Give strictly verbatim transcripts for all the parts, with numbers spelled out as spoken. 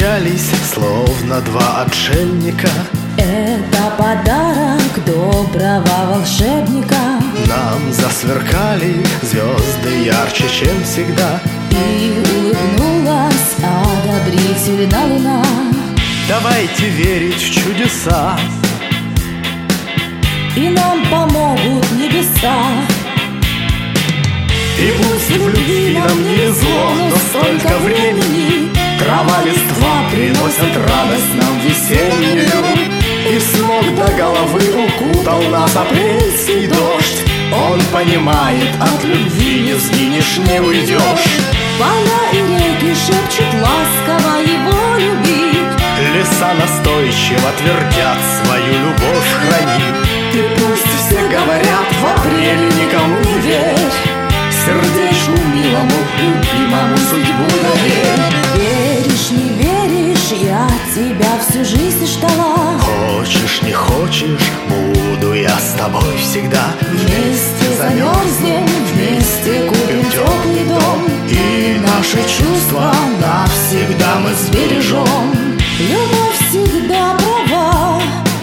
повстречались, словно два отшельника. Это подарок доброго волшебника. Нам засверкали звезды ярче, чем всегда. И улыбнулась одобрительно луна. Давайте верить в чудеса, и нам помогут небеса. и пусть в любви нам не везло, но столько времени трава, листва приносят радость нам весеннюю. И с ног до головы укутал нас апрельский дождь. Он понимает, от любви не сгинешь, не уйдешь. Поля и реки шепчут ласково его любить. Леса настойчиво твердят, свою любовь храни. И пусть все говорят, в апреле никому не верь. Сердечку милому, любимому судьбу доверь. Веришь, не веришь, я тебя всю жизнь ждала. Хочешь, не хочешь, буду я с тобой всегда. Вместе замерзнем, вместе купим теплый дом. И наши чувства навсегда мы сбережем. Любовь всегда права,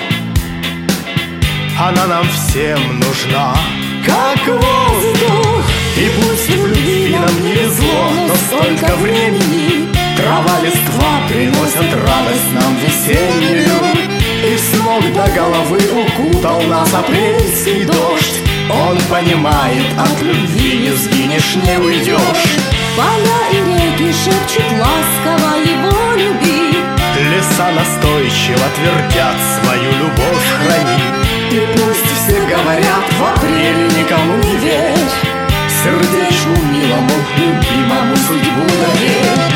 она нам всем нужна, как воздух. И пусть в любви нам не везло, но столько времени трава, листва приносят радость нам весеннюю. И с ног до головы укутал нас апрельский дождь. Он понимает, от любви не сгинешь, не уйдешь. поля и реки шепчут ласково его любить. Леса настойчиво твердят, свою любовь храни. И пусть все говорят, в апреле никому не верь. Сердечку милому, любимому судьбу доверь.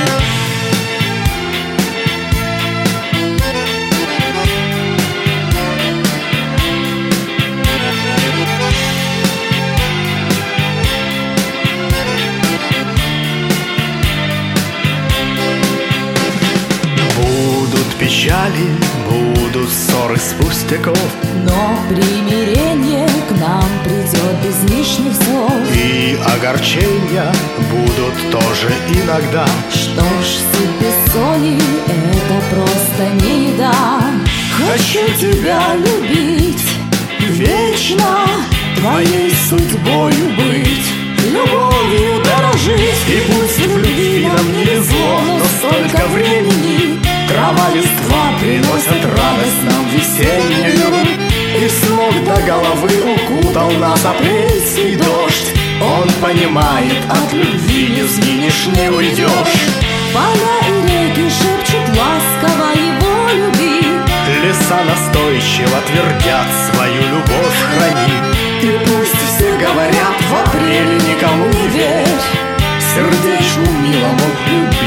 Печали, будут ссоры с пустяков, но примирение к нам придет без лишних слов. И огорчения будут тоже иногда. Что ж, суп без соли — это просто не еда. Хочу тебя любить вечно, твоей судьбою быть, любовью дорожить. И пусть в любви нам не везло, но столько времени трава, листва приносят радость нам весеннюю. И с ног до головы укутал нас апрельский дождь. Он понимает, от любви не сгинешь, не уйдешь. Поля и реки шепчут ласково его любить. Леса настойчиво твердят, свою любовь храни. И пусть все говорят, в апреле никому не верь. Сердечку милому, любви